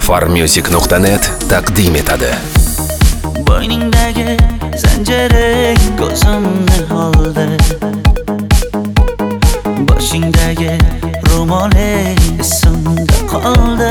farmusic.net taqdim etadi. Bo'yningdagi zanjiring ko'zimni oldi, boshingdagi ro'moling esimda qoldi.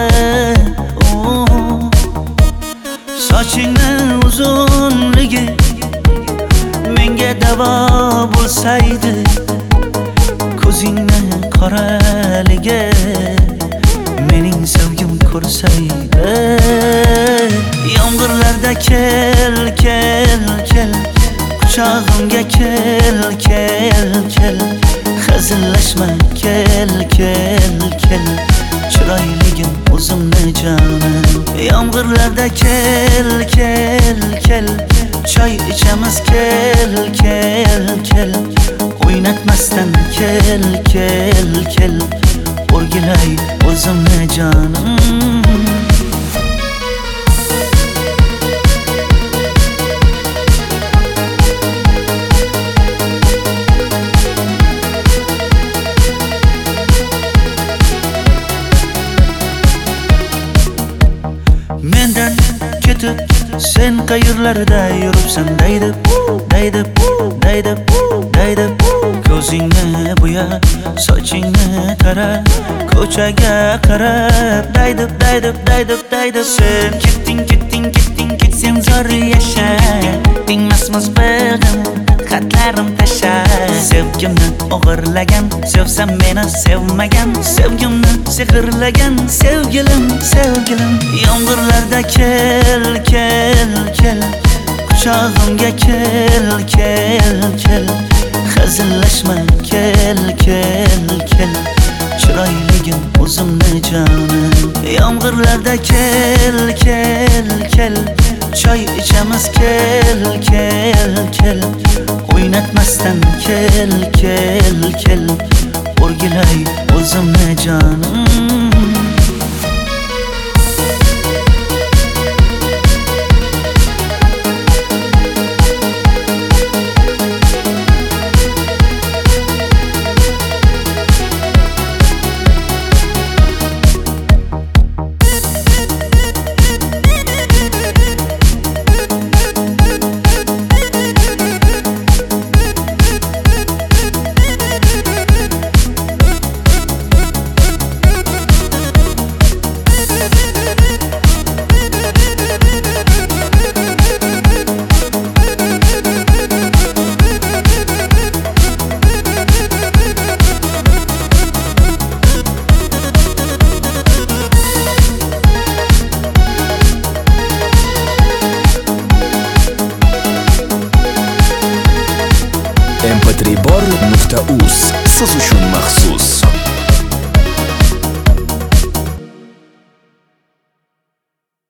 Sochingni uzunligi menga davo bo'lsaydi, ko'zingni qoraligi mening sevgim ko'rsaydi. Yomg'irlarda kel, kel, kel, quchog'imga kel, kel, kel, hazillashma kel, kel, kel, chiroyligim o'zimni jonim. Yomg'irlarda kel, kel, kel, choy ichamiz kel, kel, kel, o'ynatmasdan kel, kel, kel, o'rgilay o'zimni jonim. Mendan ketib sen qayerlarda yuribsan deydi, deydi, deydi, deydi. Ko'zingni bo'ya, sochingni tara, ko'chaga qarab deydi, deydi, deydi, deydi. Sen ketding, ketding, ketding, sen zor yasha, tingmasmiz beg'im, xatlarim tasha. Sevgimni o'g'irlagan, sevsam meni sevmagan, sevgimni sehrlagan sevgilim, sevgilim. Yomg'irlarda kel, kel, kel, quchog'imga kel, kel, kel, hazillashma kel, kel, kel, chiroyligim o'zimni jonim. Yomg'irlarda kel, kel, kel, choy ichamiz kel, kel, kel, o'ynatmasdan kel, kel, kel, o'rgilay o'zimni jonim. mp3bor.uz siz uchun maxsus.